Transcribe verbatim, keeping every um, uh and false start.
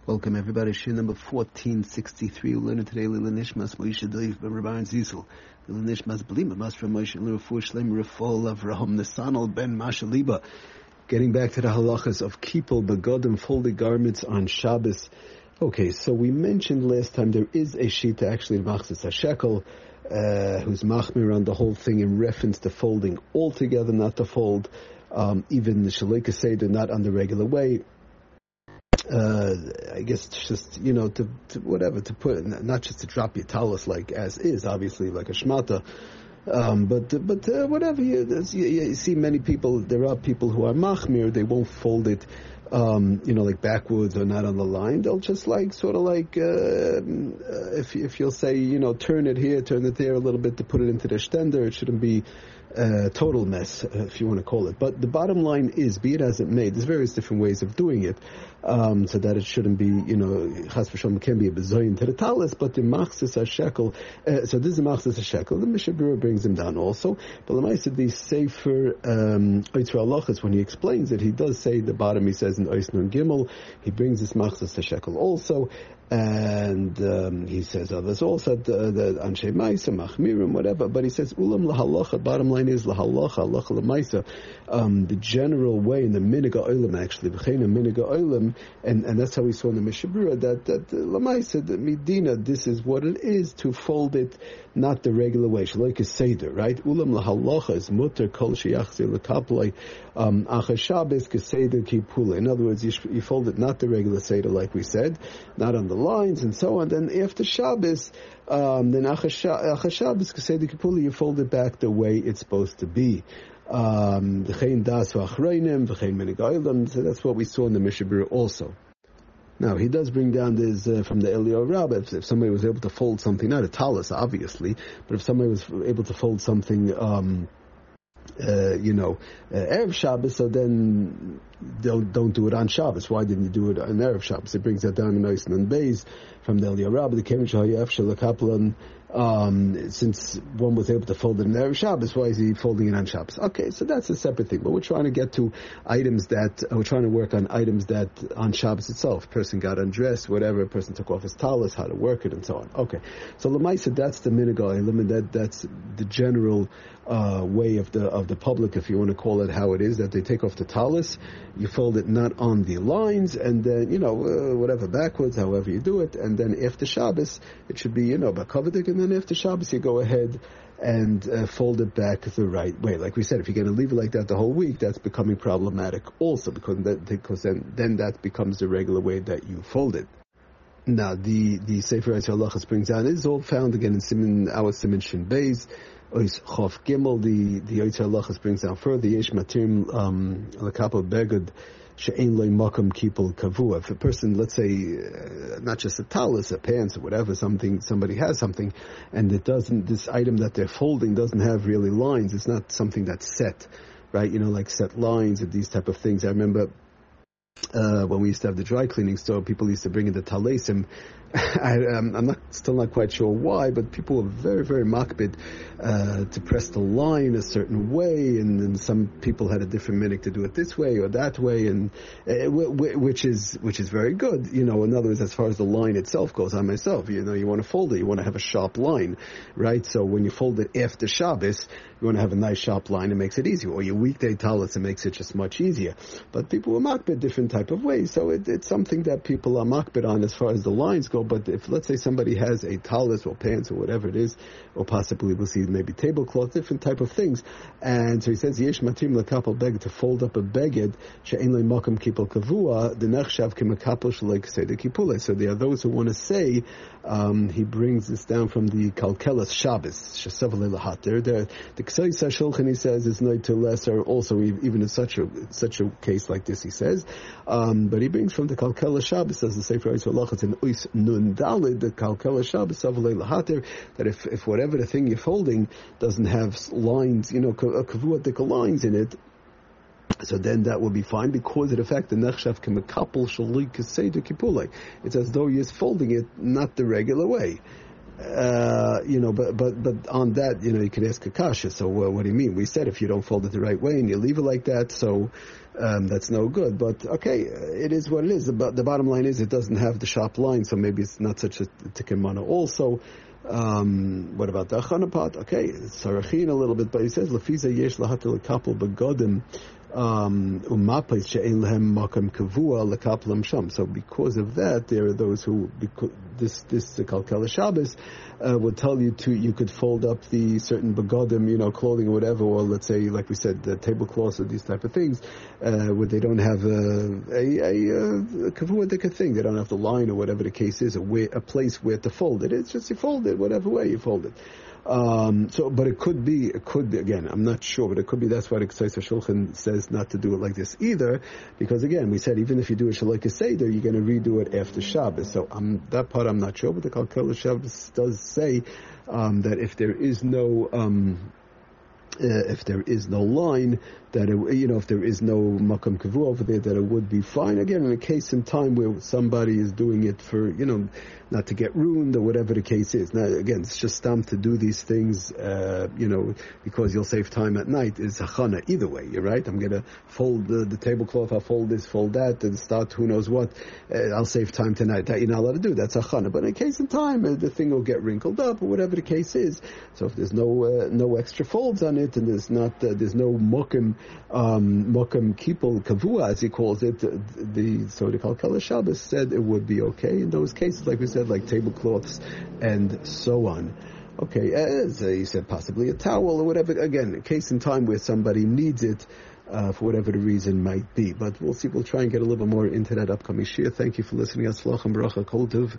Welcome everybody. Shir number fourteen sixty-three. We're learning today Lila Nishmas Moshe Deiv Ben Rabban Zisel. Lila Nishmas Blima Masra Moshe Lila Fush Lem Rafal Avraham Nesanel Ben Masha Liba. Getting back to the halachas of Kipul Begodim, folded garments on Shabbos. Okay, so we mentioned last time there is a shita actually in Machzis HaShekel, uh, who's machmir on the whole thing in reference to folding altogether, not to fold um, even the Shalika Seder, not on the regular way. Uh, I guess just, you know, to, to whatever, to put, not just to drop your talus like as is, obviously, like a shmata, um, but, but, uh, whatever, you, you, you see many people, there are people who are machmir, they won't fold it, um, you know, like backwards or not on the line, they'll just like, sort of like, uh, if, if you'll say, you know, turn it here, turn it there a little bit to put it into the stender, it shouldn't be Uh, total mess, uh, if you want to call it. But the bottom line is, be it as it may, there's various different ways of doing it, um, so that it shouldn't be, you know, chas v'shalom can be a bezoyin to the talis, but the machzis ha-shekel, uh, so this is the machzis ha-shekel, the Mishnah Berurah brings him down also, but Lamaisa, the Sefer um, Oitzer Halachos, when he explains it, he does say, the bottom he says in Ois Nun Gimel, he brings this machzis ha-shekel also, and um, he says others also, the, the Anshe Maisa, Machmirim, whatever, but he says, Ulam lahalacha, bottom line is lahalacha, halacha lemaisa, um, the general way in the miniga oilam actually, v'chein miniga oilam, and, and that's how we saw in the Mishnah Berurah, that, that uh, lemaisa, the midina, this is what it is to fold it, not the regular way, like a seder, right? Ulam lahalacha is mutter kol sheyachzir lekaplei, um, achar Shabbos keseder kipula. In other words, you, you fold it not the regular seder, like we said, not on the lines and so on. Then after Shabbos, um, then achar Shabbos keseder kipula, you fold it back the way it's supposed to be. Um, v'chein das v'achreinim, v'chein minig oilam. So that's what we saw in the Mishnah Berurah also. Now, he does bring down this uh, from the Eliyahu Rabbah, if, if somebody was able to fold something, not a talus, obviously, but if somebody was able to fold something, um, uh, you know, uh, Erev Shabbos, so then don't, don't do it on Shabbos. Why didn't you do it on Erev Shabbos? It brings that down in Ois Nun Beis from the Eliyahu Rabbah, the Kemesh HaYaf Shalakaplan. Um, since one was able to fold it in Erev Shabbos, why is he folding it on Shabbos? Okay, so that's a separate thing. But we're trying to get to items that, uh, we're trying to work on items that on Shabbos itself, person got undressed, whatever, a person took off his talus, how to work it, and so on. Okay, so Lamaisa, that's the minigal element, that, that's the general uh, way of the of the public, if you want to call it how it is, that they take off the talus, you fold it not on the lines, and then, you know, uh, whatever, backwards, however you do it, and then after Shabbos, it should be, you know, bakavedik, and then after Shabbos, you go ahead and uh, fold it back the right way. Like we said, if you're going to leave it like that the whole week, that's becoming problematic also, because that, because then, then that becomes the regular way that you fold it. Now, the, the Sefer Oitzer Halachos brings down, is all found again in Siman, our Siman Shin Beis, Ois Chof Gimel, the, the Oitzer Halachos brings down further, Yesh Matim, um, Lakapo Begad, She'ein loy makam kipul kavua. If a person, let's say, uh, not just a talus, a pants, or whatever, something, somebody has something, and it doesn't, this item that they're folding doesn't have really lines, it's not something that's set, right? You know, like set lines and these type of things. I remember, uh, when we used to have the dry cleaning store, people used to bring in the talesim. I, um, I'm not, still not quite sure why, but people were very, very makbid uh, to press the line a certain way, and, and some people had a different minute to do it this way or that way, and uh, w- w- which is which is very good. You know, in other words, as far as the line itself goes, I myself, you know, you want to fold it, you want to have a sharp line, right? So when you fold it after Shabbos, you want to have a nice sharp line. It makes it easier. Or your weekday talus, it makes it just much easier. But people were makbid different type of ways, so it, it's something that people are makbid on as far as the lines go. But if, let's say, somebody has a talus or pants or whatever it is, or possibly we'll see maybe tablecloth, different type of things, and so he says, Yesh matim lekapel beged, to fold up a beged, she'ein le makam kipul kavua, the nechshav kemakapel shalei keseder kipule. So there are those who want to say, um, he brings this down from the Kalkelas Shabbos, shesav le'lahater. The the Ksai Shulchan, he says, is not to lesser, also even in such a such a case like this, he says, um, but he brings from the Kalkelas Shabbos, as the Sefer Oitzer Halachos in Ois Nun Dalid, the Kalkelas Shabbos, sav le'lahater, that if, if whatever the thing you're folding doesn't have lines, you know, kavuatik lines in it, so then that will be fine, because of the fact that nechshav kemekapel shalik keseder kipulei. It's as though you're folding it not the regular way. Uh, you know, but but but on that, you know, you could ask a kasha. So uh, what do you mean? We said if you don't fold it the right way and you leave it like that, so um, that's no good. But okay, it is what it is. The, the bottom line is it doesn't have the sharp line, so maybe it's not such a tikkun mana. Also, um, what about the achana part? Okay, it's sarachin a little bit, but he says lefiza yesh lahatel kapel begodim. Um, so because of that, there are those who, because this this Kalkala Shabbos uh, would tell you to you could fold up the certain begodim, you know, clothing or whatever, or let's say, like we said, the tablecloths or these type of things, uh, where they don't have a a, a, a kavuadika thing, they don't have the line or whatever the case is, a way, a place where to fold it. It's just you fold it, whatever way you fold it. Um, so, but it could be, it could be, again, I'm not sure, but it could be that's why the Ksais HaShulchan says not to do it like this either, because again, we said even if you do a Shalai Seder, you're going to redo it after Shabbos. So um, that part I'm not sure, but the Kalkala Shabbos does say um, that if there is no, um, uh, if there is no line, that it, you know, if there is no makam kavu over there, that it would be fine. Again, in a case in time where somebody is doing it for, you know, not to get ruined or whatever the case is. Now, again, it's just dumb to do these things, uh, you know, because you'll save time at night. It's hachana either way, you're right. I'm going to fold the, the tablecloth, I'll fold this, fold that, and start who knows what. Uh, I'll save time tonight. That you're not allowed to do. That's hachana. But in a case in time, uh, the thing will get wrinkled up or whatever the case is. So if there's no uh, no extra folds on it and there's not uh, there's no mokim um, mokim kipul kavua as he calls it, uh, the so the Kalkala Shabbos said it would be okay in those cases, like we said, like tablecloths and so on. Okay, as uh, you said, possibly a towel or whatever. Again, a case in time where somebody needs it uh, for whatever the reason might be. But we'll see. We'll try and get a little bit more into that upcoming shir. Thank you for listening. Atzlach and Baracha Kol Tov.